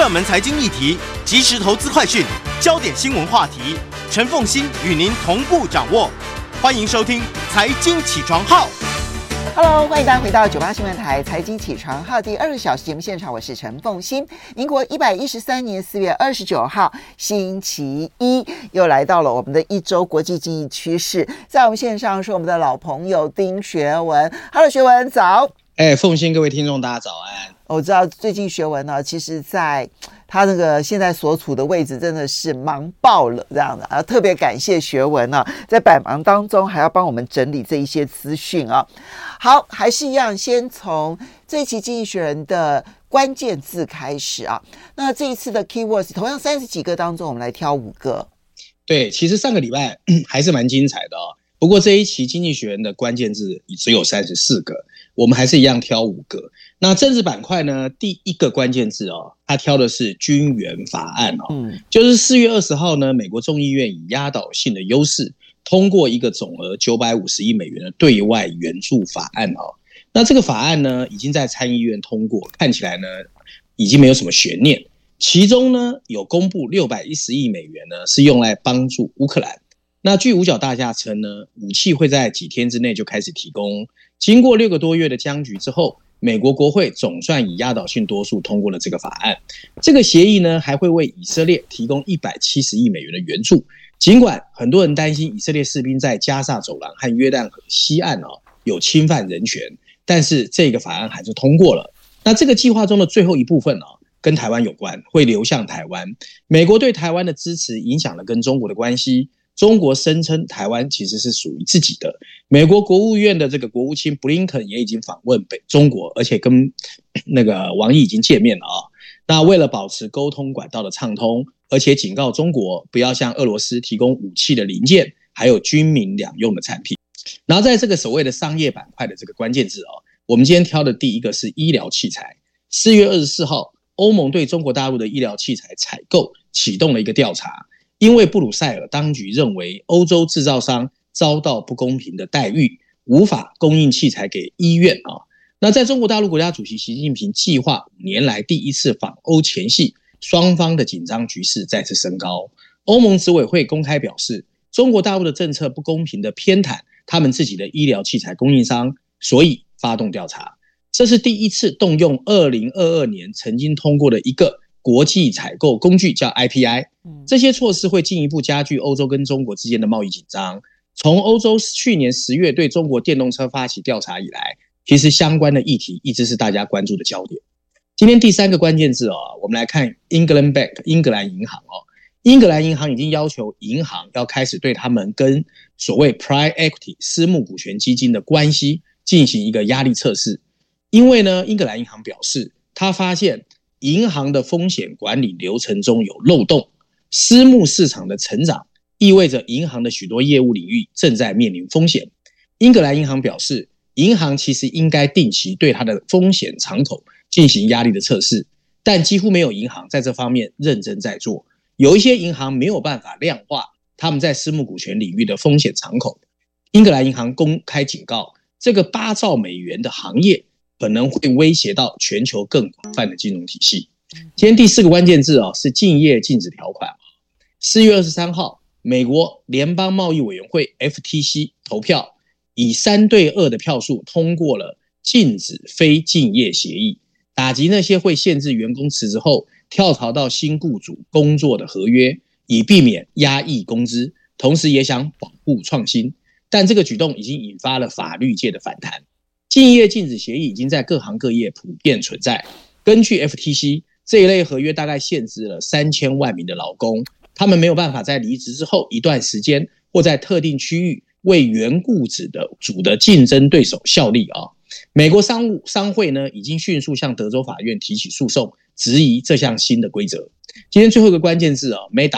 热门财经议题、即时投资快讯、焦点新闻话题，陈凤馨与您同步掌握。欢迎收听《财经起床号》。 Hello， 欢迎大家回到98新闻台财经起床号第2个小时节目现场，我是陈凤馨。民国113年4月29号星期一，又来到了我们的一周国际经济趋势。在我们线上是我们的老朋友丁学文。Hello， 学文早。 凤馨，各位听众大家早安。 我知道最近学文呢，其实在他那个现在所处的位置真的是忙爆了这样的，特别感谢学文啊，在百忙当中还要帮我们整理这一些资讯啊。好，还是一样，先从这一期经济学人的关键字开始啊。那这一次的 keywords 同样30几个当中，我们来挑5个。 对，其实上个礼拜还是蛮精彩的哦。不过这一期经济学人的关键字只有34个，我们还是一样挑5个。那政治板块呢，第一个关键字哦，他挑的是军援法案哦，就是4月20号呢，美国众议院以压倒性的优势通过一个总额950亿美元的对外援助法案哦。那这个法案呢，已经在参议院通过，看起来呢，已经没有什么悬念。其中呢，有公布610亿美元呢，是用来帮助乌克兰。那据五角大厦称呢，武器会在几天之内就开始提供。经过6个多月的僵局之后，美国国会总算以压倒性多数通过了这个法案。这个协议呢，还会为以色列提供170亿美元的援助。尽管很多人担心以色列士兵在加萨走廊和约旦河西岸有侵犯人权，但是这个法案还是通过了。那这个计划中的最后一部分跟台湾有关，会流向台湾。美国对台湾的支持影响了跟中国的关系。中国声称台湾其实是属于自己的。美国国务院的这个国务卿布林肯也已经访问中国，而且跟那个王毅已经见面了那为了保持沟通管道的畅通，而且警告中国不要向俄罗斯提供武器的零件，还有军民两用的产品。然后在这个所谓的商业板块的这个关键字我们今天挑的第一个是医疗器材。4月24号，欧盟对中国大陆的医疗器材采购启动了一个调查。因为布鲁塞尔当局认为欧洲制造商遭到不公平的待遇，无法供应器材给医院那在中国大陆国家主席习近平计划5年来第一次访欧前夕，双方的紧张局势再次升高。欧盟执委会公开表示，中国大陆的政策不公平的偏袒他们自己的医疗器材供应商，所以发动调查。这是第一次动用2022年曾经通过的一个国际采购工具，叫 IPI。这些措施会进一步加剧欧洲跟中国之间的贸易紧张。从欧洲去年10月对中国电动车发起调查以来，其实相关的议题一直是大家关注的焦点。今天第3个关键字我们来看 England Bank 英格兰银行英格兰银行已经要求银行要开始对他们跟所谓 Private Equity 私募股权基金的关系进行一个压力测试。因为呢，英格兰银行表示，他发现银行的风险管理流程中有漏洞，私募市场的成长意味着银行的许多业务领域正在面临风险。英格兰银行表示，银行其实应该定期对它的风险敞口进行压力的测试，但几乎没有银行在这方面认真在做。有一些银行没有办法量化他们在私募股权领域的风险敞口。英格兰银行公开警告，这个8兆美元的行业可能会威胁到全球更广泛的金融体系。今天第4个关键字是竞业禁止条款。4月23号，美国联邦贸易委员会 FTC 投票，以3对2的票数通过了禁止非竞业协议，打击那些会限制员工辞职后跳槽到新雇主工作的合约，以避免压抑工资，同时也想保护创新。但这个举动已经引发了法律界的反弹。竞业禁止协议已经在各行各业普遍存在。根据 FTC， 这一类合约大概限制了3000万名的劳工，他们没有办法在离职之后一段时间或在特定区域为原雇主的竞争对手效力美国商会呢，已经迅速向德州法院提起诉讼，质疑这项新的规则。今天最后一个关键字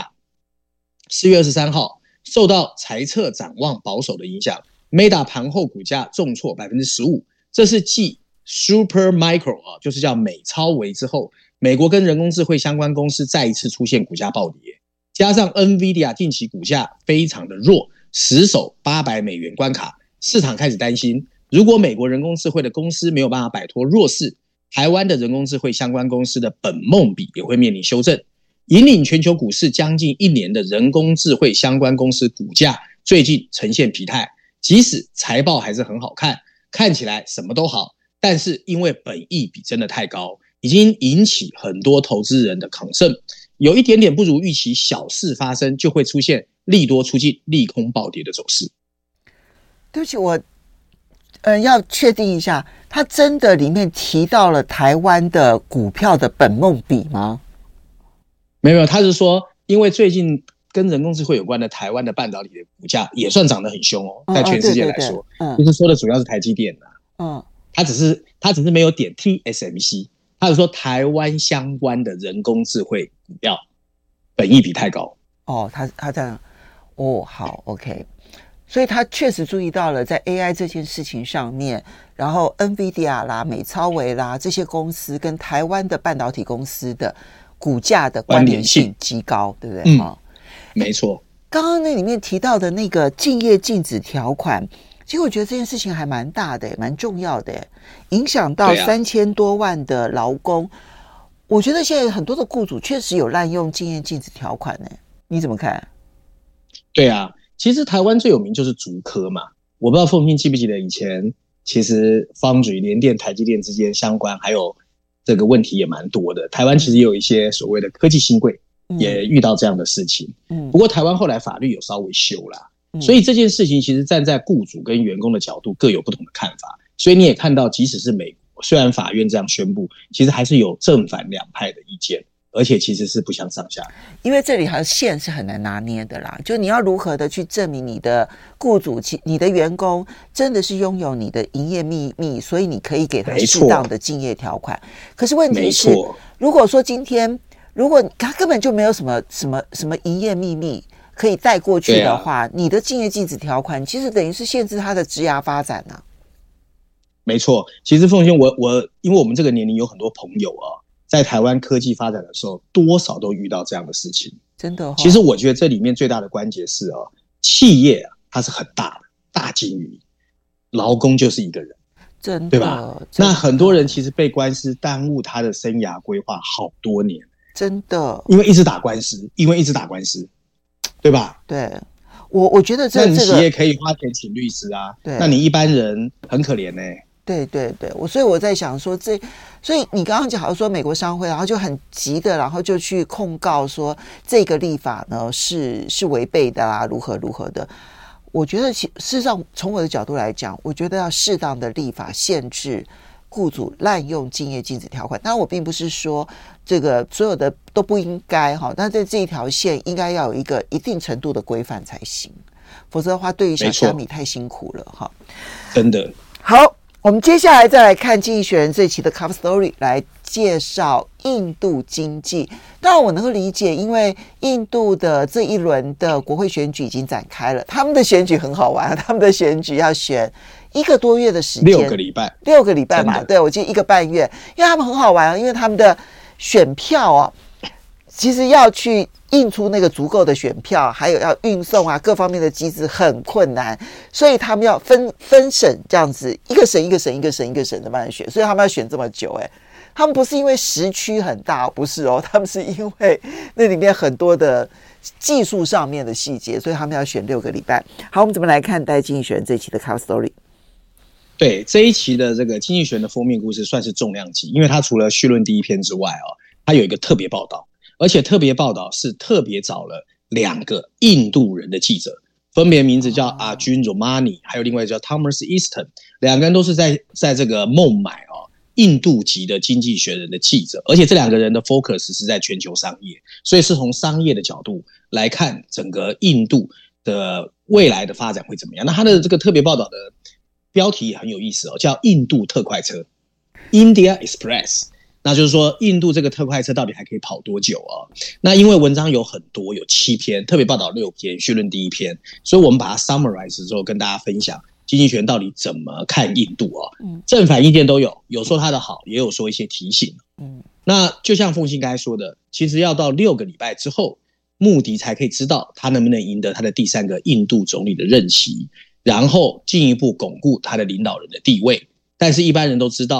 Meta。4月23号，受到财测展望保守的影响，Meta 盘后股价重挫 15%， 这是继 Supermicro 就是叫美超微之后，美国跟人工智慧相关公司再一次出现股价暴跌。加上 NVIDIA 近期股价非常的弱，死守800美元关卡，市场开始担心，如果美国人工智慧的公司没有办法摆脱弱势， 台湾的人工智慧相关公司的本梦比也会面临修正。引领全球股市将近1年的人工智慧相关公司股价最近呈现疲态，即使财报还是很好看，看起来什么都好，但是因为本益比真的太高，已经引起很多投资人的concern，有一点点不如预期，小事发生就会出现利多出尽、利空暴跌的走势。 对不起，我要确定一下，他真的里面提到了台湾的股票的本梦比吗？ 没有，他是说，因为最近跟人工智慧有关的台湾的半导体的股价也算涨得很凶哦，在全世界来说，就是说的主要是台积电啊，他只是没有点 TSMC， 他是说台湾相关的人工智慧股票本益比太高。哦， 他这样，好 ，OK。所以他确实注意到了在 AI 这件事情上面，然后 NVIDIA 啦、美超微啦这些公司跟台湾的半导体公司的股价的关联性极高，对不对？ 没错。 刚刚那里面提到的那个竞业禁止条款，其实我觉得这件事情还蛮大的，蛮重要的，影响到3000多万的劳工。我觉得现在很多的雇主确实有滥用竞业禁止条款呢，你怎么看？ 对啊。其实台湾最有名就是竹科嘛，我不知道凤馨记不记得以前其实Foundry联电、台积电之间相关还有这个问题也蛮多的。台湾其实也有一些所谓的科技新贵也遇到这样的事情，不过台湾后来法律有稍微修啦，所以这件事情其实站在雇主跟员工的角度各有不同的看法。所以你也看到，即使是美国，虽然法院这样宣布，其实还是有正反两派的意见。而且其实是不相上下， 因为这里还线是很难拿捏的啦。就你要如何的去证明你的雇主、你的员工真的是拥有你的营业秘密，所以你可以给他适当的竞业条款。可是问题是，如果说今天如果他根本就没有什么营业秘密可以带过去的话，你的竞业禁止条款其实等于是限制他的职涯发展啊。 没错，其实凤馨，我因为我们这个年龄有很多朋友啊。在台湾科技发展的时候，多少都遇到这样的事情。 真的其实我觉得这里面最大的关键是企业它是很大的大鲸鱼，劳工就是一个人， 真的， 对吧？那很多人其实被官司耽误他的生涯规划好多年， 真的， 因为一直打官司，对吧？ 对，我觉得那你企业可以花钱请律师啊，那你一般人很可怜对，所以我在想说所以你刚刚讲说美国商会，然后就很急的，然后就去控告说这个立法呢是违背的啦，如何的。我觉得事实上从我的角度来讲，我觉得要适当的立法限制雇主滥用竞业禁止条款。当然我并不是说这个所有的都不应该但在这一条线应该要有一个一定程度的规范才行，否则的话对于小虾米太辛苦了真的。 好，我们接下来再来看《经济学人》这一期的 Cover Story 来介绍印度经济。当然我能够理解，因为印度的这一轮的国会选举已经展开了，他们的选举很好玩，他们的选举要选1个多月的时间 ，6个礼拜嘛，对，我记得1个半月，因为他们很好玩，因为他们的选票其实要去印出那个足够的选票，还有要运送各方面的机制很困难，所以他们要分省这样子，一个省的慢慢选，所以他们要选这么久。他们不是因为时区很大，不是他们是因为那里面很多的技术上面的细节，所以他们要选6个礼拜。好，我们怎么来看待《经济学人》这一期的 Cover Story？ 对，这一期的这个《经济学人》的封面故事算是重量级，因为它除了序论第一篇之外它有一个特别报道。而且特别报道是特别找了2个印度人的记者，分别名字叫Arjun Romani， 还有另外叫 Thomas Easton， 2个人都是在这个孟买印度籍的经济学人的记者，而且这2个人的 focus 是在全球商业，所以是从商业的角度来看整个印度的未来的发展会怎么样。那他的这个特别报道的标题也很有意思叫印度特快车 India Express。那就是说印度这个特快车到底还可以跑多久那因为文章有很多，有7篇，特别报道6篇，序论第一篇，所以我们把它 summarize 之后跟大家分享经济学人到底怎么看印度正反意见都有，有说他的好，也有说一些提醒那就像凤馨刚才说的，其实要到6个礼拜之后，穆迪才可以知道他能不能赢得他的第3个印度总理的任期，然后进一步巩固他的领导人的地位。但是一般人都知道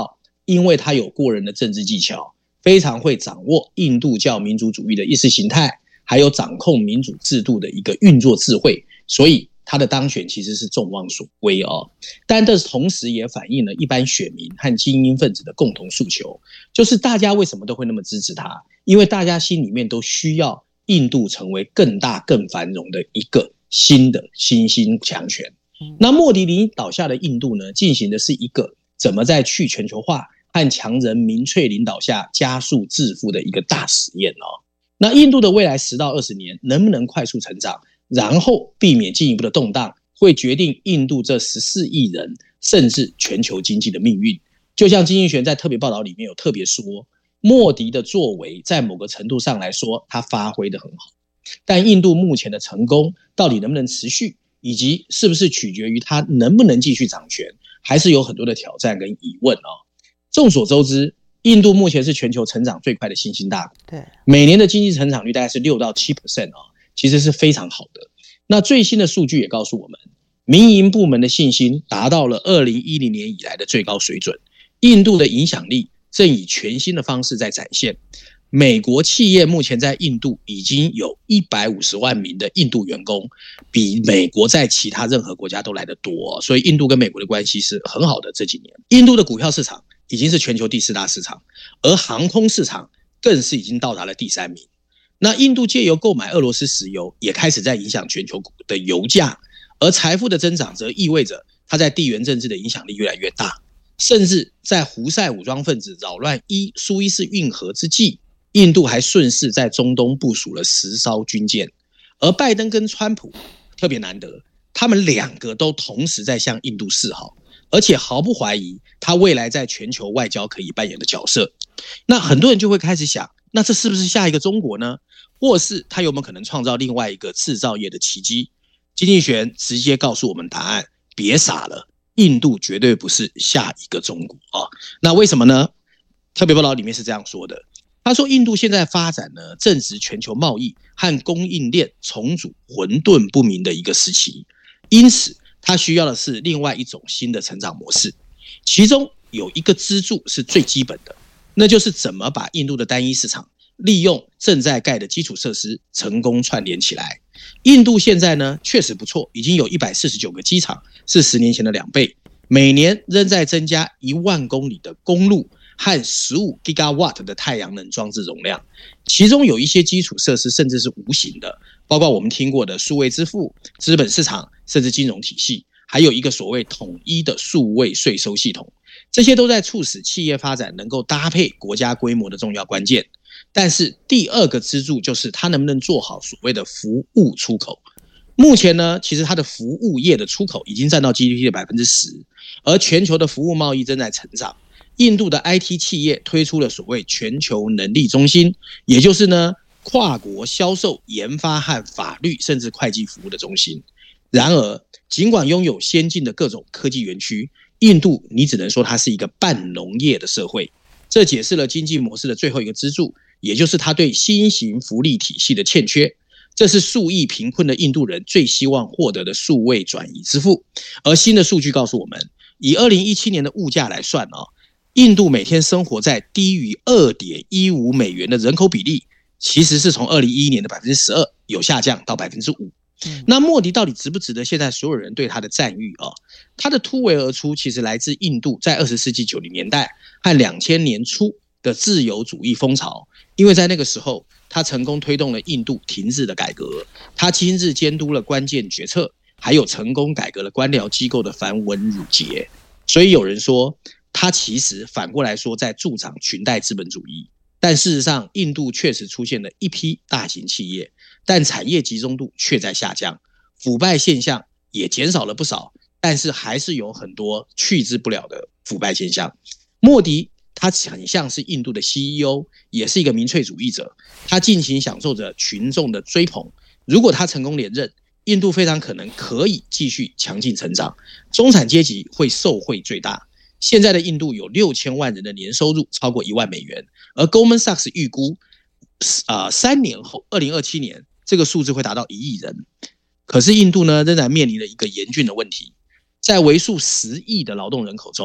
因为他有过人的政治技巧，非常会掌握印度教民族主义的意识形态，还有掌控民主制度的一个运作智慧，所以他的当选其实是众望所归哦。但这同时也反映了一般选民和精英分子的共同诉求，就是大家为什么都会那么支持他？因为大家心里面都需要印度成为更大更繁荣的一个新的新兴强权。那莫迪领导下的印度呢，进行的是一个怎么在去全球化和强人民粹领导下加速致富的一个大实验哦。那印度的未来10到20年能不能快速成长，然后避免进一步的动荡，会决定印度这14亿人甚至全球经济的命运。就像金英权在特别报道里面有特别说，莫迪的作为在某个程度上来说他发挥得很好，但印度目前的成功到底能不能持续，以及是不是取决于他能不能继续掌权，还是有很多的挑战跟疑问哦。众所周知，印度目前是全球成长最快的新兴大国， 对， 每年的经济成长率大概是6到7%哦，其实是非常好的。那最新的数据也告诉我们，民营部门的信心达到了2010年以来的最高水准，印度的影响力正以全新的方式在展现。美国企业目前在印度已经有150万名的印度员工，比美国在其他任何国家都来得多，所以印度跟美国的关系是很好的。这几年印度的股票市场已经是全球第4大市场，而航空市场更是已经到达了第3名。那印度借由购买俄罗斯石油也开始在影响全球的油价，而财富的增长则意味着它在地缘政治的影响力越来越大，甚至在胡塞武装分子扰乱苏伊士运河之际，印度还顺势在中东部署了10艘军舰。而拜登跟川普特别难得，他们2个都同时在向印度示好，而且毫不怀疑他未来在全球外交可以扮演的角色。那很多人就会开始想，那这是不是下一个中国呢？或是他有没有可能创造另外一个制造业的奇迹？经济学直接告诉我们答案，别傻了，印度绝对不是下一个中国啊。那为什么呢？特别报道里面是这样说的，他说印度现在发展呢，正值全球贸易和供应链重组混沌不明的一个时期，因此它需要的是另外一种新的成长模式，其中有一个支柱是最基本的，那就是怎么把印度的单一市场利用正在盖的基础设施成功串联起来。印度现在呢确实不错，已经有149个机场，是10年前的2倍，每年仍在增加1万公里的公路和15 gigawatt 的太阳能装置容量，其中有一些基础设施甚至是无形的，包括我们听过的数位支付、资本市场，甚至金融体系，还有一个所谓统一的数位税收系统，这些都在促使企业发展能够搭配国家规模的重要关键。但是第2个支柱就是它能不能做好所谓的服务出口。目前呢，其实它的服务业的出口已经占到 GDP 的 10%， 而全球的服务贸易正在成长。印度的 IT 企业推出了所谓全球能力中心，也就是呢跨国销售、研发和法律甚至会计服务的中心。然而，尽管拥有先进的各种科技园区，印度你只能说它是一个半农业的社会。这解释了经济模式的最后一个支柱，也就是它对新型福利体系的欠缺。这是数亿贫困的印度人最希望获得的数位转移支付。而新的数据告诉我们，以2017年的物价来算印度每天生活在低于 2.15 美元的人口比例，其实是从2011年的 12% 有下降到 5%。那莫迪到底值不值得现在所有人对他的赞誉他的突围而出其实来自印度在20世纪90年代和2000年初的自由主义风潮，因为在那个时候他成功推动了印度停滞的改革，他亲自监督了关键决策，还有成功改革了官僚机构的繁文缛节。所以有人说他其实反过来说在助长裙带资本主义。但事实上，印度确实出现了一批大型企业，但产业集中度却在下降，腐败现象也减少了不少，但是还是有很多去之不了的腐败现象。莫迪他很像是印度的 CEO， 也是一个民粹主义者，他尽情享受着群众的追捧。如果他成功连任，印度非常可能可以继续强劲成长，中产阶级会受惠最大。现在的印度有6000万人的年收入超过1万美元，而 Goldman Sachs 预估3年后2027年这个数字会达到1亿人。可是印度呢，仍然面临了一个严峻的问题，在为数10亿的劳动人口中，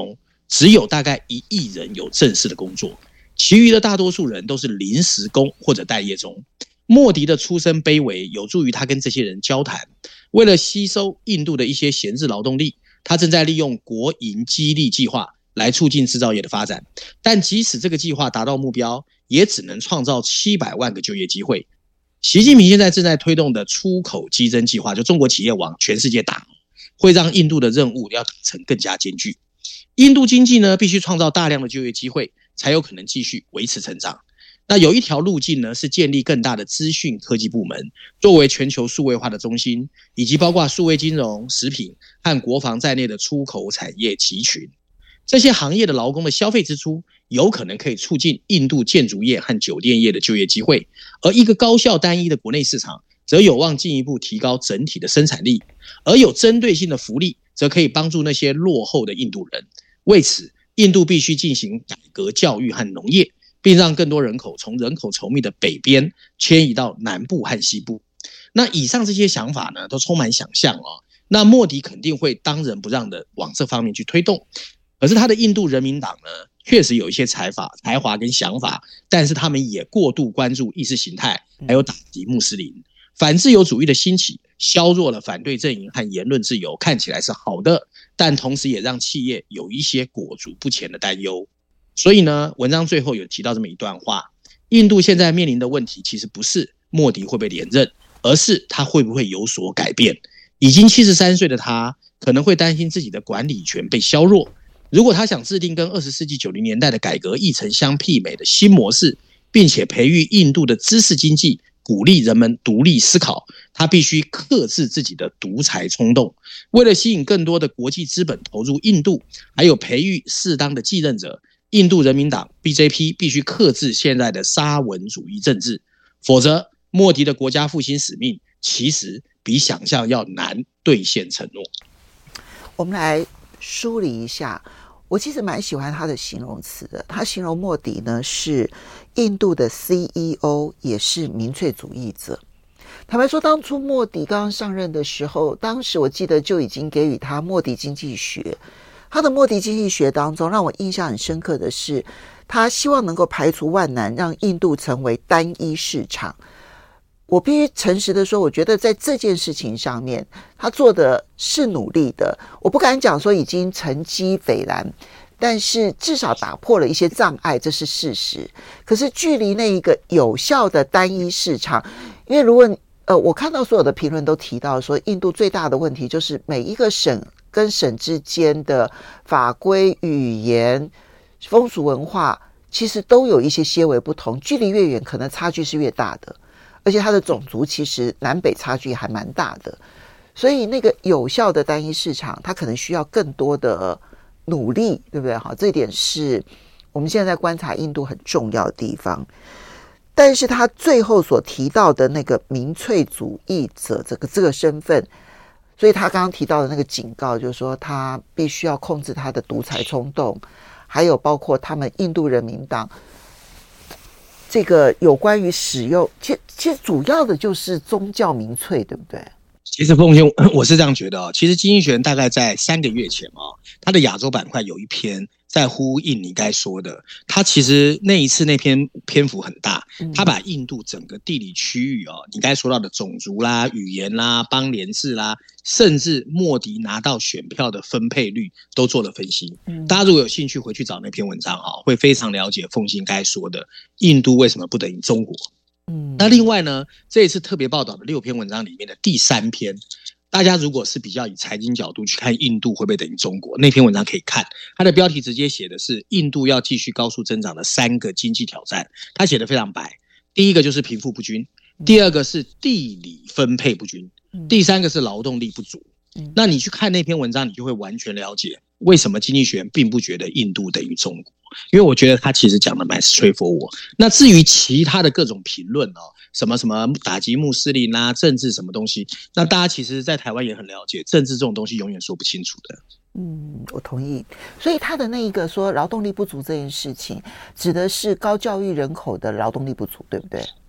只有大概1亿人有正式的工作，其余的大多数人都是临时工或者待业中。莫迪的出身卑微，有助于他跟这些人交谈。为了吸收印度的一些闲置劳动力，他正在利用国营激励计划来促进制造业的发展。但即使这个计划达到目标，也只能创造700万个就业机会。习近平现在正在推动的出口激增计划，就中国企业往全世界打，会让印度的任务要达成更加艰巨。印度经济呢，必须创造大量的就业机会，才有可能继续维持成长。那有一条路径呢，是建立更大的资讯科技部门，作为全球数位化的中心，以及包括数位金融、食品和国防在内的出口产业集群。这些行业的劳工的消费支出有可能可以促进印度建筑业和酒店业的就业机会，而一个高效单一的国内市场则有望进一步提高整体的生产力，而有针对性的福利则可以帮助那些落后的印度人。为此，印度必须进行改革教育和农业，并让更多人口从人口稠密的北边迁移到南部和西部。那以上这些想法呢，都充满想象哦。那莫迪肯定会当仁不让的往这方面去推动。可是他的印度人民党呢，确实有一些才华跟想法，但是他们也过度关注意识形态，还有打击穆斯林。反自由主义的兴起削弱了反对阵营和言论自由，看起来是好的，但同时也让企业有一些裹足不前的担忧。所以呢，文章最后有提到这么一段话：印度现在面临的问题其实不是莫迪会不会连任，而是他会不会有所改变。已经73岁的他可能会担心自己的管理权被削弱。如果他想制定跟20世纪90年代的改革议程相媲美的新模式，并且培育印度的知识经济，鼓励人们独立思考，他必须克制自己的独裁冲动。为了吸引更多的国际资本投入印度，还有培育适当的继任者，印度人民党 BJP 必须克制现在的沙文主义政治，否则莫迪的国家复兴使命其实比想象要难兑现承诺。 我们来梳理一下，我其实蛮喜欢他的形容词的。他形容莫迪呢是印度的 CEO， 也是民粹主义者。坦白说，当初莫迪刚刚上任的时候，当时我记得就已经给予他莫迪经济学。他的莫迪经济学当中，让我印象很深刻的是，他希望能够排除万难，让印度成为单一市场。我必须诚实的说，我觉得在这件事情上面，他做的是努力的。我不敢讲说已经成绩斐然，但是至少打破了一些障碍，这是事实。可是距离那一个有效的单一市场，因为如果我看到所有的评论都提到说，印度最大的问题就是每一个省跟省之间的法规、语言、风俗文化，其实都有一些些微不同，距离越远，可能差距是越大的。而且它的种族其实南北差距还蛮大的，所以那个有效的单一市场，它可能需要更多的努力，对不对？好，这一点是我们现在在观察印度很重要的地方。但是他最后所提到的那个民粹主义者这个身份，所以他刚刚提到的那个警告，就是说他必须要控制他的独裁冲动，还有包括他们印度人民党。这个有关于使用，其实主要的就是宗教民粹，对不对？ 其实凤仙，我是这样觉得哦。其实经济学人大概在3个月前哦，他的亚洲板块有一篇在呼应你该说的。他其实那一次那篇篇幅很大，他把印度整个地理区域哦，你该说到的种族啦、语言啦、邦联制啦，甚至莫迪拿到选票的分配率都做了分析。大家如果有兴趣回去找那篇文章哦，会非常了解凤仙该说的印度为什么不等于中国。那另外呢，这一次特别报道的6篇文章里面的第3篇，大家如果是比较以财经角度去看印度会不会等于中国，那篇文章可以看，它的标题直接写的是印度要继续高速增长的3个经济挑战，它写的非常白。第一个就是贫富不均，第二个是地理分配不均，第三个是劳动力不足。那你去看那篇文章，你就会完全了解为什么经济学人并不觉得印度等于中国，因为我觉得他其实讲的蛮 straightforward。那至于其他的各种评论哦，什么打击穆斯林啊，政治什么东西，那大家其实在台湾也很了解，政治这种东西永远说不清楚的。 我同意。所以他的那一个说劳动力不足这件事情，指的是高教育人口的劳动力不足，对不对？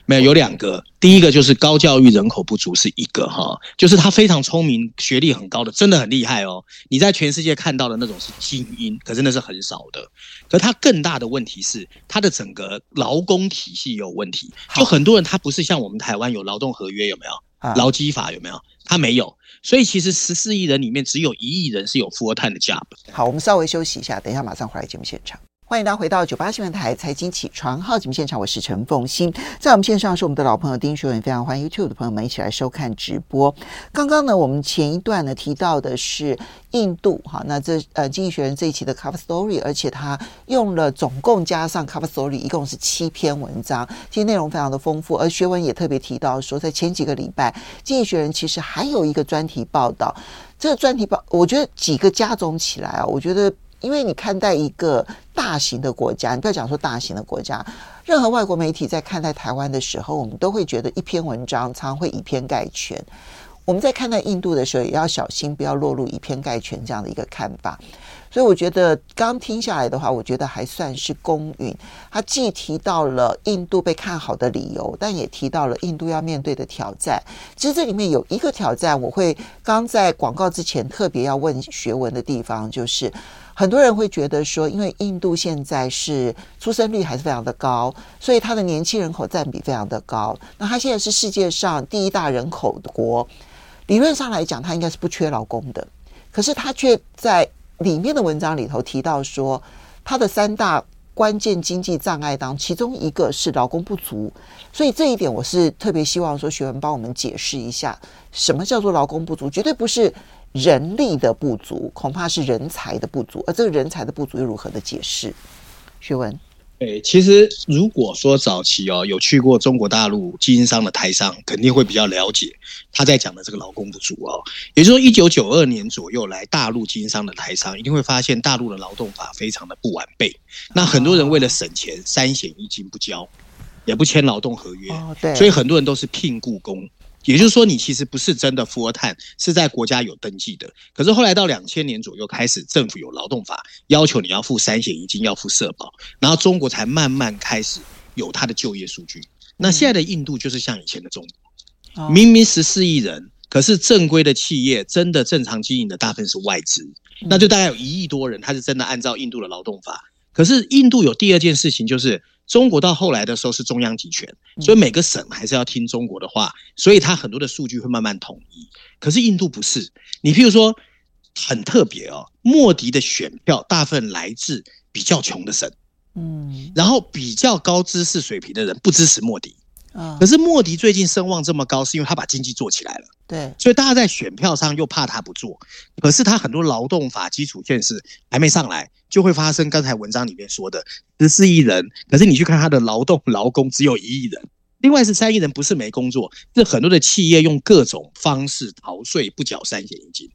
没有，有2个。第一个就是高教育人口不足是一个哈，就是他非常聪明，学历很高的，真的很厉害哦。你在全世界看到的那种是精英，可是那是很少的。可他更大的问题是，他的整个劳工体系有问题。就很多人他不是像我们台湾有劳动合约有没有？劳基法有没有？他没有。所以其实14亿人里面只有1亿人是有富二代的 job。 好，我们稍微休息一下，等一下马上回来节目现场。欢迎大家回到98新闻台财经起床号节目现场，我是陈凤馨。在我们线上是我们的老朋友丁学文，非常欢迎 YouTube 的朋友们一起来收看直播。刚刚呢，我们前一段呢提到的是印度，好，那这经济学人这一期的 cover story， 而且他用了总共加上 cover story 一共是7篇文章，其实内容非常的丰富。而学文也特别提到说，在前几个礼拜，经济学人其实还有一个专题报道，这个专题报我觉得几个加总起来啊，我觉得。因为你看待一个大型的国家，你不要讲说大型的国家，任何外国媒体在看待台湾的时候，我们都会觉得一篇文章常会以偏概全。我们在看待印度的时候，也要小心不要落入以偏概全这样的一个看法。所以我觉得刚听下来的话，我觉得还算是公允。他既提到了印度被看好的理由，但也提到了印度要面对的挑战。其实这里面有一个挑战，我会刚在广告之前特别要问学文的地方，就是很多人会觉得说，因为印度现在是出生率还是非常的高，所以它的年轻人口占比非常的高。那它现在是世界上第1大人口的国，理论上来讲，它应该是不缺劳工的。可是它却在里面的文章里头提到说，它的3大关键经济障碍当其中一个是劳工不足。所以这一点我是特别希望说学文帮我们解释一下，什么叫做劳工不足，绝对不是人力的不足，恐怕是人才的不足，而这个人才的不足又如何的解释？学文。 其实如果说早期有去过中国大陆经商的台商，肯定会比较了解他在讲的这个劳工不足也就是说1992年左右来大陆经商的台商，一定会发现大陆的劳动法非常的不完备。那很多人为了省钱，3险1金不交，也不签劳动合约，所以很多人都是聘雇工。也就是说，你其实不是真的富二代，是在国家有登记的。可是后来到2000年左右开始，政府有劳动法，要求你要付3险1金，要付社保，然后中国才慢慢开始有它的就业数据。那现在的印度就是像以前的中国，明明14亿人，可是正规的企业真的正常经营的大部分是外资，那就大概有1亿多人，他是真的按照印度的劳动法。可是印度有第二件事情，就是中国到后来的时候是中央集权，所以每个省还是要听中国的话，所以它很多的数据会慢慢统一。可是印度不是，你譬如说很特别莫迪的选票大部分来自比较穷的省，然后比较高知识水平的人不支持莫迪。可是莫迪最近声望这么高，是因为他把经济做起来了，对，所以大家在选票上又怕他不做。可是他很多劳动法基础建设还没上来，就会发生刚才文章里面说的14亿人，可是你去看他的劳工只有1亿人。另外13亿人不是没工作，是很多的企业用各种方式逃税，不缴3险1金。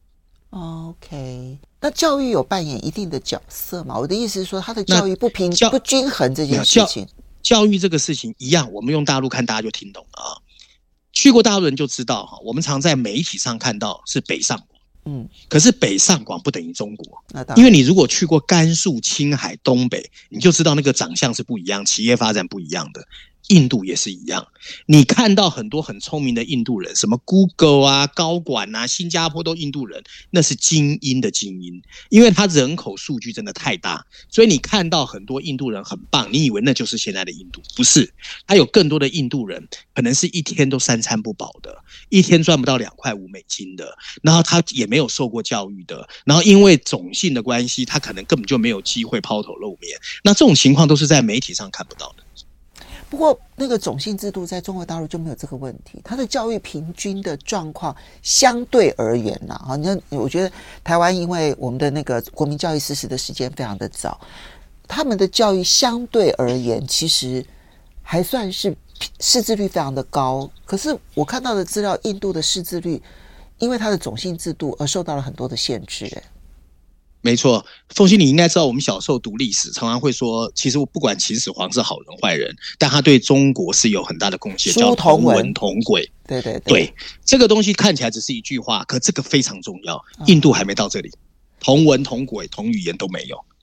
OK， 那教育有扮演一定的角色吗？我的意思是说，他的教育不均衡这件事情。 教育这个事情一样，我们用大陆看，大家就听懂了去过大陆人就知道我们常在媒体上看到是北上广，可是北上广不等于中国，因为你如果去过甘肃、青海、东北，你就知道那个长相是不一样，企业发展不一样的。印度也是一样，你看到很多很聪明的印度人，什么 Google 啊、高管啊，新加坡都印度人，那是精英的精英，因为他人口数据真的太大，所以你看到很多印度人很棒，你以为那就是现在的印度，不是，还有更多的印度人可能是一天都3餐不饱的，一天赚不到$2.5的，然后他也没有受过教育的，然后因为种姓的关系，他可能根本就没有机会抛头露面，那这种情况都是在媒体上看不到的。 不过那个种姓制度在中国大陆就没有这个问题，它的教育平均的状况相对而言啦，我觉得台湾因为我们的那个国民教育实施的时间非常的早，他们的教育相对而言其实还算是识字率非常的高，可是我看到的资料，印度的识字率因为它的种姓制度而受到了很多的限制。 没错，凤馨，你应该知道，我们小时候读历史，常常会说，其实不管秦始皇是好人坏人，但他对中国是有很大的贡献，叫同文同轨。对，这个东西看起来只是一句话，可这个非常重要。印度还没到这里，同文同轨同语言都没有。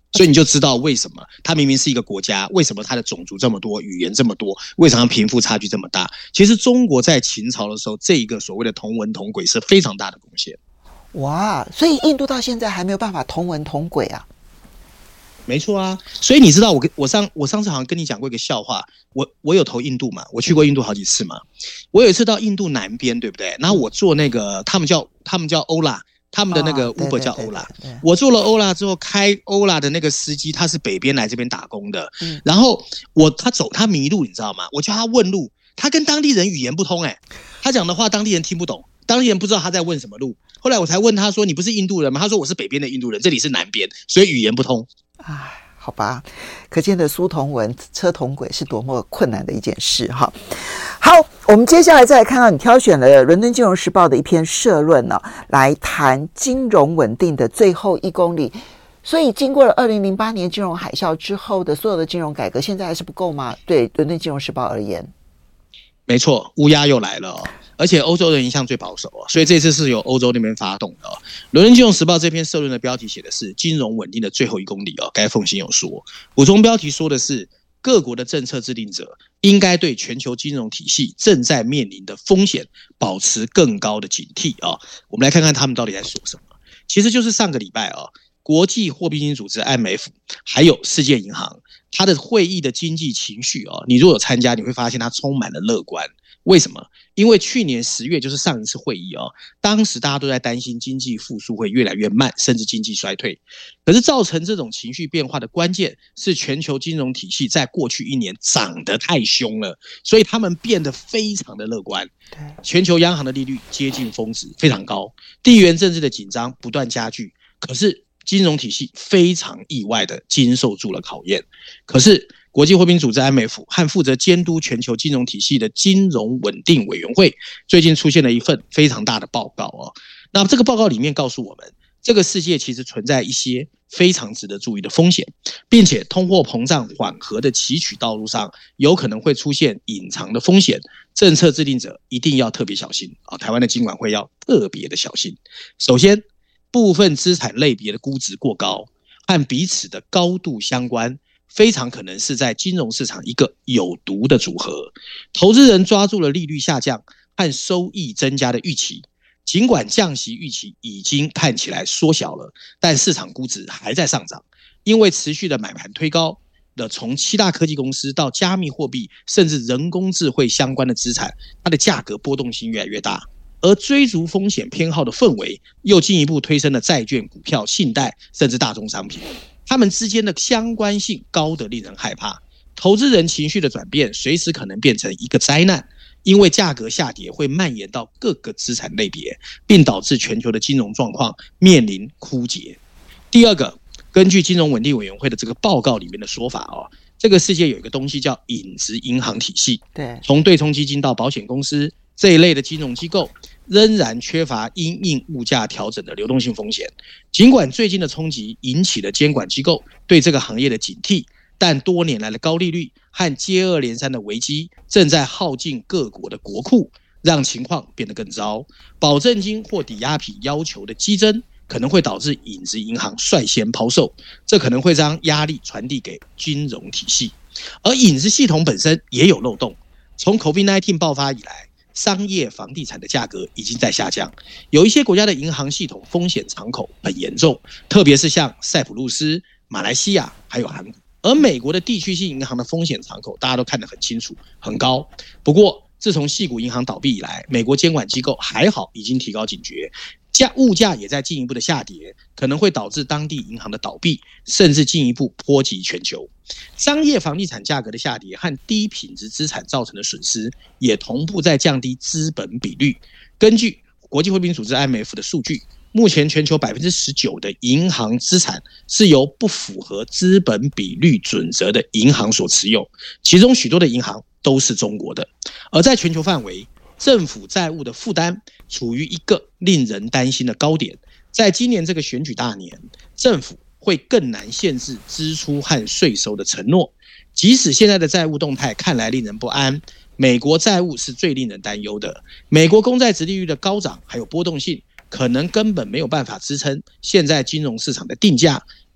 所以你就知道为什么它明明是一个国家，为什么它的种族这么多，语言这么多，为什么贫富差距这么大？其实中国在秦朝的时候，这一个所谓的同文同轨是非常大的贡献。 哇，所以印度到现在还没有办法同文同轨啊。 没错啊，所以你知道我上次好像跟你讲过一个笑话，我有投印度嘛，我去过印度好几次嘛。我有一次到印度南边，对不对？然后我坐那个他们叫 Ola， 他们的那个 Uber 叫 Ola，我坐了 Ola 之后，开 Ola 的那个司机他是北边来这边打工的，然后他迷路，你知道吗？我叫他问路，他跟当地人语言不通，他讲的话当地人听不懂，当地人不知道他在问什么路。后来我才问他说：“你不是印度人吗？”他说：“我是北边的印度人，这里是南边，所以语言不通。” 哎，好吧，可见的书同文、车同轨是多么困难的一件事哈。好，我们接下来再来看到你挑选了《伦敦金融时报》的一篇社论呢，来谈金融稳定的最后1公里。所以，经过了2008年金融海啸之后的所有的金融改革，现在还是不够吗？对《伦敦金融时报》而言， 没错，乌鸦又来了哦。而且欧洲人一向最保守，所以这次是由欧洲那边发动的。伦敦金融时报这篇社论的标题写的是金融稳定的最后1公里，该奉新有说，补充标题说的是各国的政策制定者应该对全球金融体系正在面临的风险保持更高的警惕。我们来看看他们到底在说什么。其实就是上个礼拜国际货币基金组织 IMF 还有世界银行它的会议的经济情绪你如果有参加，你会发现它充满了乐观。为什么？因为去年10月就是上一次会议当时大家都在担心经济复苏会越来越慢，甚至经济衰退。可是造成这种情绪变化的关键是全球金融体系在过去1年涨得太凶了，所以他们变得非常的乐观。全球央行的利率接近峰值，非常高，地缘政治的紧张不断加剧。可是金融体系非常意外的经受住了考验。可是国际货币组织 IMF 和负责监督全球金融体系的金融稳定委员会最近出现了一份非常大的报告那这个报告里面告诉我们，这个世界其实存在一些非常值得注意的风险，并且通货膨胀缓和的崎岖道路上有可能会出现隐藏的风险，政策制定者一定要特别小心台湾的金管会要特别的小心。首先，部分资产类别的估值过高和彼此的高度相关，非常可能是在金融市场一个有毒的组合。投资人抓住了利率下降和收益增加的预期，尽管降息预期已经看起来缩小了，但市场估值还在上涨，因为持续的买盘推高了从7大科技公司到加密货币甚至人工智慧相关的资产，它的价格波动性越来越大。而追逐风险偏好的氛围又进一步推升了债券、股票、信贷甚至大宗商品，它们之间的相关性高得令人害怕。投资人情绪的转变随时可能变成一个灾难，因为价格下跌会蔓延到各个资产类别，并导致全球的金融状况面临枯竭。第二个，根据金融稳定委员会的这个报告里面的说法这个世界有一个东西叫影子银行体系，从对冲基金到保险公司这一类的金融机构仍然缺乏因应物价调整的流动性风险。尽管最近的冲击引起了监管机构对这个行业的警惕，但多年来的高利率和接二连三的危机正在耗尽各国的国库，让情况变得更糟。保证金或抵押品要求的激增可能会导致影子银行率先抛售，这可能会将压力传递给金融体系。而影子系统本身也有漏洞，从 COVID-19 爆发以来，商业房地产的价格已经在下降，有一些国家的银行系统风险敞口很严重，特别是像塞浦路斯、马来西亚还有韩国。而美国的地区性银行的风险敞口大家都看得很清楚，很高。不过自从矽谷银行倒闭以来，美国监管机构还好已经提高警觉，物价也在进一步的下跌，可能会导致当地银行的倒闭，甚至进一步波及全球。商业房地产价格的下跌和低品质资产造成的损失也同步在降低资本比率。根据国际货币组织 IMF 的数据，目前全球 19% 的银行资产是由不符合资本比率准则的银行所持有，其中许多的银行都是中国的。而在全球范围，政府债务的负担处于一个令人担心的高点。在今年这个选举大年，政府会更难限制支出和税收的承诺。即使现在的债务动态看来令人不安，美国债务是最令人担忧的。美国公债殖利率的高涨还有波动性，可能根本没有办法支撑现在金融市场的定价，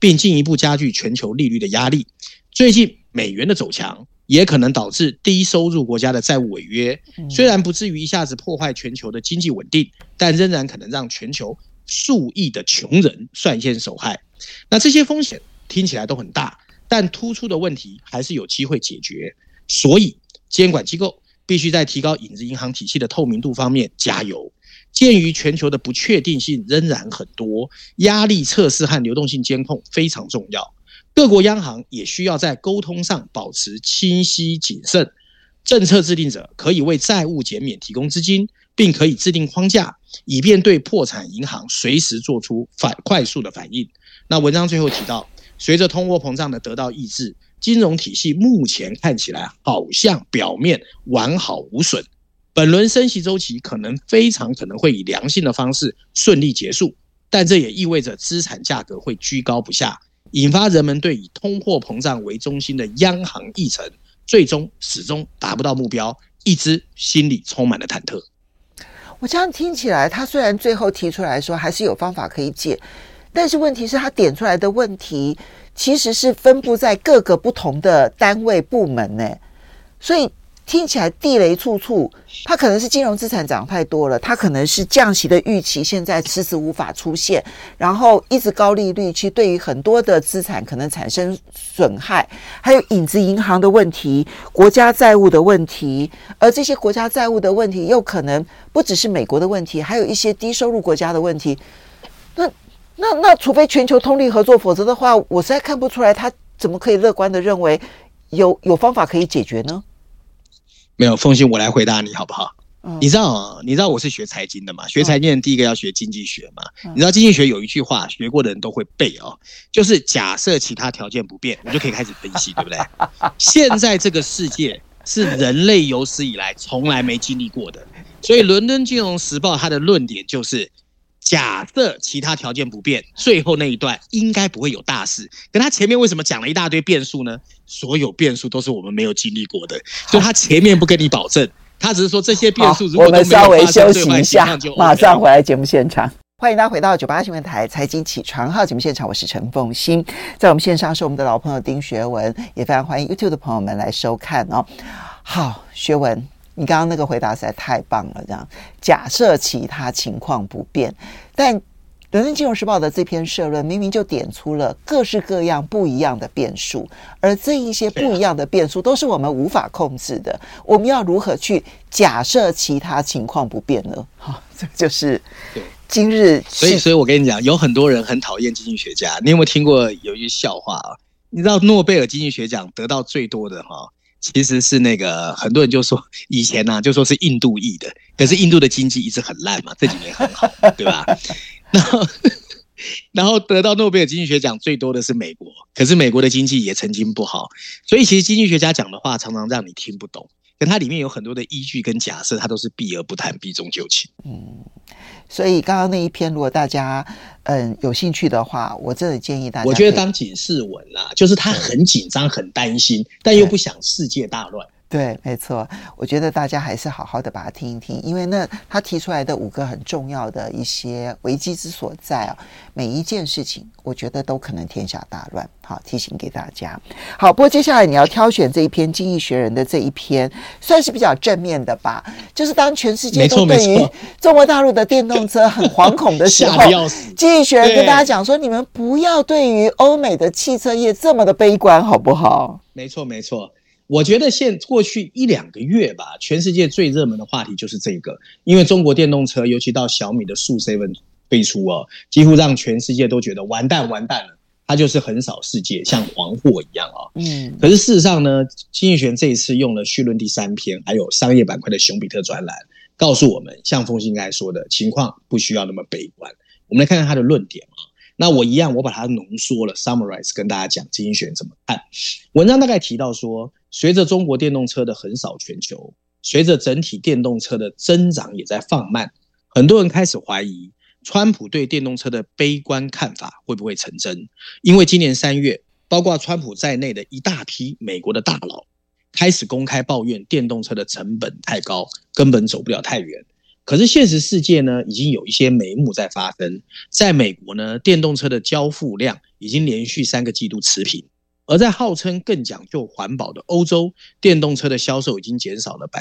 并进一步加剧全球利率的压力。最近美元的走强也可能导致低收入国家的债务违约，虽然不至于一下子破坏全球的经济稳定，但仍然可能让全球数亿的穷人率先受害。那这些风险听起来都很大，但突出的问题还是有机会解决，所以监管机构必须在提高影子银行体系的透明度方面加油。鉴于全球的不确定性仍然很多，压力测试和流动性监控非常重要。各国央行也需要在沟通上保持清晰谨慎。政策制定者可以为债务减免提供资金，并可以制定框架，以便对破产银行随时做出快速的反应。那文章最后提到，随着通货膨胀的得到抑制，金融体系目前看起来好像表面完好无损。本轮升息周期非常可能会以良性的方式顺利结束，但这也意味着资产价格会居高不下，引发人们对以通货膨胀为中心的央行议程最终始终达不到目标，一直心里充满了忐忑。 我这样听起来，他虽然最后提出来说还是有方法可以解，但是问题是他点出来的问题其实是分布在各个不同的单位部门呢，所以听起来地雷处处。它可能是金融资产涨太多了，它可能是降息的预期现在迟迟无法出现，然后一直高利率去对于很多的资产可能产生损害，还有影子银行的问题，国家债务的问题，而这些国家债务的问题又可能不只是美国的问题，还有一些低收入国家的问题。那除非全球通力合作，否则的话我实在看不出来他怎么可以乐观的认为有方法可以解决呢？ 没有，凤馨，我来回答你好不好？你知道我是学财经的嘛？学财经的第一个要学经济学嘛。你知道经济学有一句话，学过的人都会背哦，就是假设其他条件不变，我就可以开始分析，对不对？现在这个世界是人类有史以来从来没经历过的，所以伦敦金融时报它的论点就是，假设其他条件不变，最后那一段应该不会有大事。可他前面为什么讲了一大堆变数呢？所有变数都是我们没有经历过的，所以他前面不跟你保证，他只是说这些变数如果都没有发生， 我们稍微休息一下，马上回来节目现场。欢迎大家回到98新闻台财经起床号节目现场，我是陈凤馨，在我们线上是我们的老朋友丁学文，也非常欢迎 YouTube 的朋友们来收看哦。好，学文，你刚刚那个回答实在太棒了，这样假设其他情况不变，但伦敦金融时报的这篇社论明明就点出了各式各样不一样的变数，而这一些不一样的变数都是我们无法控制的，我们要如何去假设其他情况不变呢？这就是今日。 所以我跟你讲，有很多人很讨厌经济学家。你有没有听过有一句笑话啊？你知道诺贝尔经济学奖得到最多的其实是那个很多人就说以前就说是印度裔的，可是印度的经济一直很烂嘛，这几年很好，对吧？然后得到诺贝尔经济学奖最多的是美国，可是美国的经济也曾经不好，所以其实经济学家讲的话常常让你听不懂，可它里面有很多的依据跟假设，它都是避而不谈，避重就轻。 所以刚刚那一篇如果大家有兴趣的话，我真的建议大家， 我觉得当警示文啦，就是他很紧张很担心，但又不想世界大乱。 对，没错，我觉得大家还是好好的把它听一听，因为他提出来的5个很重要的一些危机之所在每一件事情我觉得都可能天下大乱，好，提醒给大家。好，不过接下来你要挑选这一篇《经济学人》的这一篇，算是比较正面的吧，就是当全世界都对于中国大陆的电动车很惶恐的时候，《经济学人》跟大家讲说，你们不要对于欧美的汽车业这么的悲观，好不好？ 没错。我觉得过去1-2个月吧，全世界最热门的话题就是这个，因为中国电动车，尤其到小米的速 7 推出几乎让全世界都觉得完蛋了，它就是横扫世界，像黄祸一样可是事实上呢，经济学人这一次用了绪论第3篇，还有商业板块的熊彼特专栏，告诉我们，像凤馨刚才说的情况不需要那么悲观。我们来看看他的论点那我把它浓缩了 summarize 跟大家讲经济学人怎么看。文章大概提到说，随着中国电动车的横扫全球，随着整体电动车的增长也在放慢，很多人开始怀疑川普对电动车的悲观看法会不会成真。因为今年3月，包括川普在内的一大批美国的大佬开始公开抱怨电动车的成本太高，根本走不了太远。 可是现实世界呢，已经有一些眉目在发生。在美国呢，电动车的交付量已经连续3个季度持平，而在号称更讲究环保的欧洲，电动车的销售已经减少了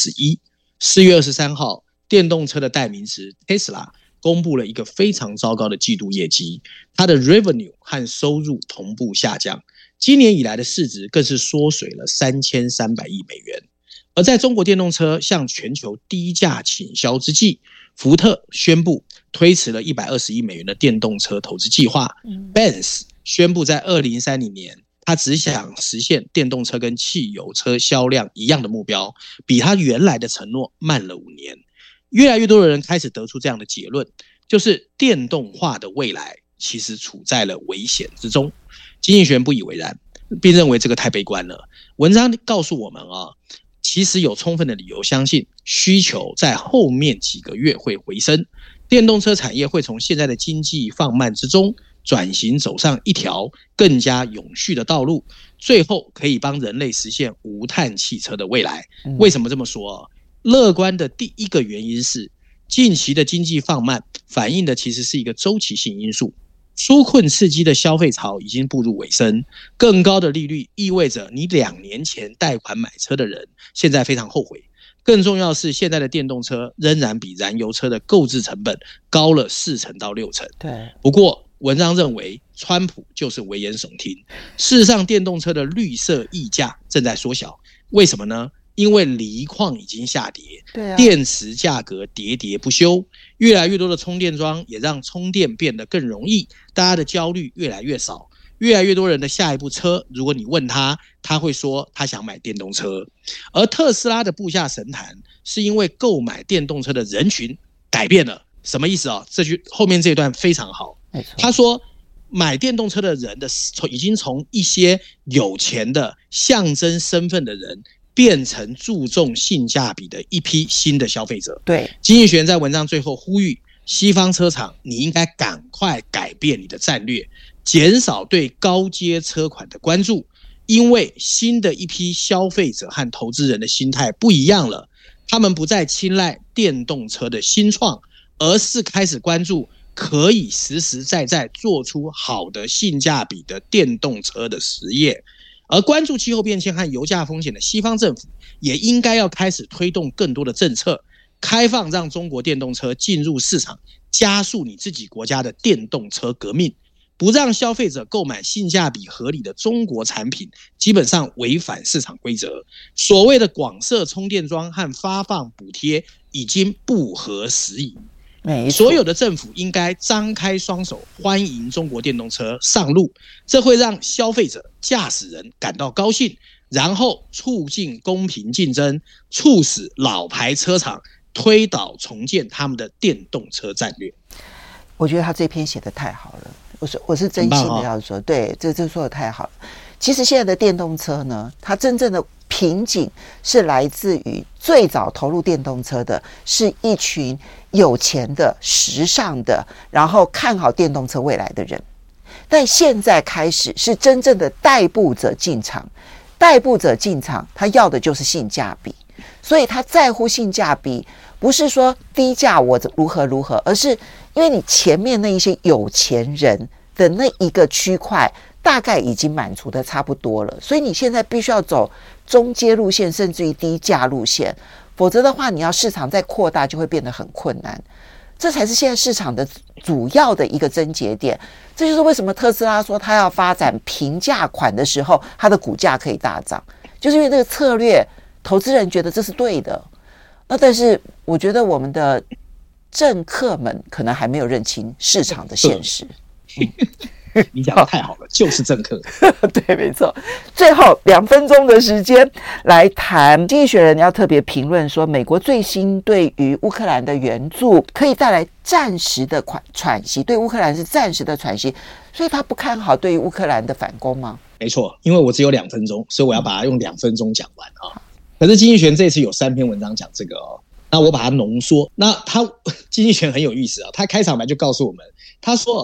11%。4月23号，电动车的代名词 Tesla 公布了一个非常糟糕的季度业绩，它的 revenue 和收入同步下降，今年以来的市值更是缩水了3300亿美元。而在中国电动车向全球低价倾销之际，福特宣布推迟了120亿美元的电动车投资计划。Benz 宣布在2030年，他只想实现电动车跟汽油车销量一样的目标，比他原来的承诺慢了5年。越来越多的人开始得出这样的结论，就是电动化的未来其实处在了危险之中。经济学人不以为然，并认为这个太悲观了。文章告诉我们其实有充分的理由相信需求在后面几个月会回升，电动车产业会从现在的经济放慢之中转型走上一条更加永续的道路，最后可以帮人类实现无碳汽车的未来。为什么这么说？乐观的第一个原因是近期的经济放慢反映的其实是一个周期性因素，纾困刺激的消费潮已经步入尾声，更高的利率意味着你2年前贷款买车的人现在非常后悔。更重要是，现在的电动车仍然比燃油车的购置成本高了4成到6成。 对， 不过文章认为川普就是危言耸听，事实上电动车的绿色溢价正在缩小。为什么呢？因为锂矿已经下跌，电池价格喋喋不休，越来越多的充电桩也让充电变得更容易，大家的焦虑越来越少。越来越多人的下一步车，如果你问他，他会说他想买电动车。而特斯拉的布下神坛，是因为购买电动车的人群改变了。什么意思这句后面这一段非常好。他说买电动车的人已经从一些有钱的象征身份的人变成注重性价比的一批新的消费者。对，经济学人在文章最后呼吁西方车厂，你应该赶快改变你的战略，减少对高阶车款的关注，因为新的一批消费者和投资人的心态不一样了，他们不再青睐电动车的新创，而是开始关注可以实实在在做出好的性价比的电动车的实业。而关注气候变迁和油价风险的西方政府也应该要开始推动更多的政策，开放让中国电动车进入市场，加速你自己国家的电动车革命。不让消费者购买性价比合理的中国产品，基本上违反市场规则。所谓的广设充电桩和发放补贴已经不合时宜。所有的政府应该张开双手欢迎中国电动车上路，这会让消费者、驾驶人感到高兴，然后促进公平竞争，促使老牌车厂推倒重建他们的电动车战略。 我觉得他这篇写得太好了，我是真心的要说，对，这说得太好了。其实现在的电动车呢，它真正的瓶颈是来自于最早投入电动车的是一群有钱的、时尚的，然后看好电动车未来的人。但现在开始是真正的代步者进场，代步者进场，他要的就是性价比，所以他在乎性价比，不是说低价我如何如何，而是因为你前面那一些有钱人的那一个区块大概已经满足的差不多了，所以你现在必须要走中阶路线，甚至于低价路线，否则的话你要市场再扩大就会变得很困难。这才是现在市场的主要的一个症结点。这就是为什么特斯拉说它要发展平价款的时候，它的股价可以大涨，就是因为这个策略投资人觉得这是对的。那但是我觉得我们的政客们可能还没有认清市场的现实。 你讲的太好了，就是政客。 对，没错。最后2分钟的时间来谈，经济学人要特别评论说，美国最新对于乌克兰的援助可以带来暂时的喘息，对乌克兰是暂时的喘息，所以他不看好对于乌克兰的反攻吗？ 没错，因为我只有2分钟，所以我要把它用2分钟讲完啊。可是经济学人这次有3篇文章讲这个那我把它浓缩。那经济学人很有意思他开场白就告诉我们，他说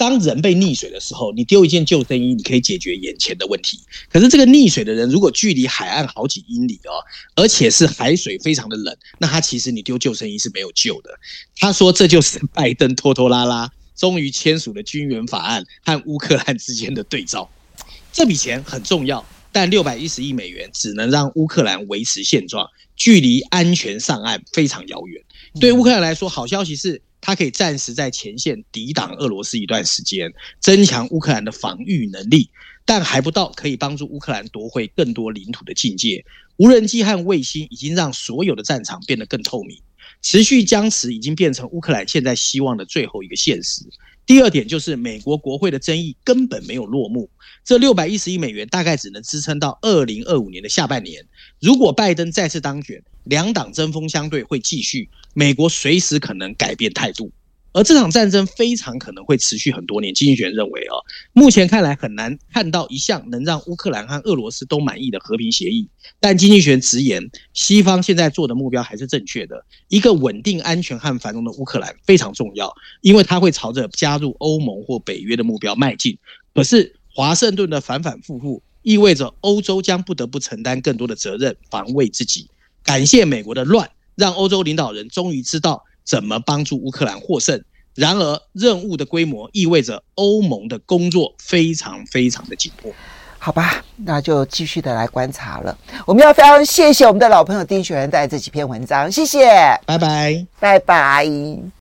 当人被溺水的时候，你丢一件救生衣，你可以解决眼前的问题。可是这个溺水的人如果距离海岸好几英里而且是海水非常的冷，那他其实你丢救生衣是没有救的。他说这就是拜登拖拖拉拉终于签署了军援法案和乌克兰之间的对照。这笔钱很重要，但610亿美元只能让乌克兰维持现状，距离安全上岸非常遥远。对乌克兰来说，好消息是它可以暂时在前线抵挡俄罗斯一段时间，增强乌克兰的防御能力，但还不到可以帮助乌克兰夺回更多领土的境界。无人机和卫星已经让所有的战场变得更透明，持续僵持已经变成乌克兰现在希望的最后一个现实。第二点就是美国国会的争议根本没有落幕，这610亿美元大概只能支撑到2025年的下半年。如果拜登再次当选，两党针锋相对会继续，美国随时可能改变态度。而这场战争非常可能会持续很多年。经济学人认为目前看来很难看到一项能让乌克兰和俄罗斯都满意的和平协议，但经济学人直言，西方现在做的目标还是正确的。一个稳定、安全和繁荣的乌克兰非常重要，因为它会朝着加入欧盟或北约的目标迈进。可是华盛顿的反反复复意味着欧洲将不得不承担更多的责任，防卫自己。感谢美国的乱，让欧洲领导人终于知道怎么帮助乌克兰获胜。然而任务的规模意味着欧盟的工作非常非常的紧迫。 好吧，那就继续的来观察了。我们要非常谢谢我们的老朋友丁学仁带来这几篇文章，谢谢， 拜拜， 拜拜。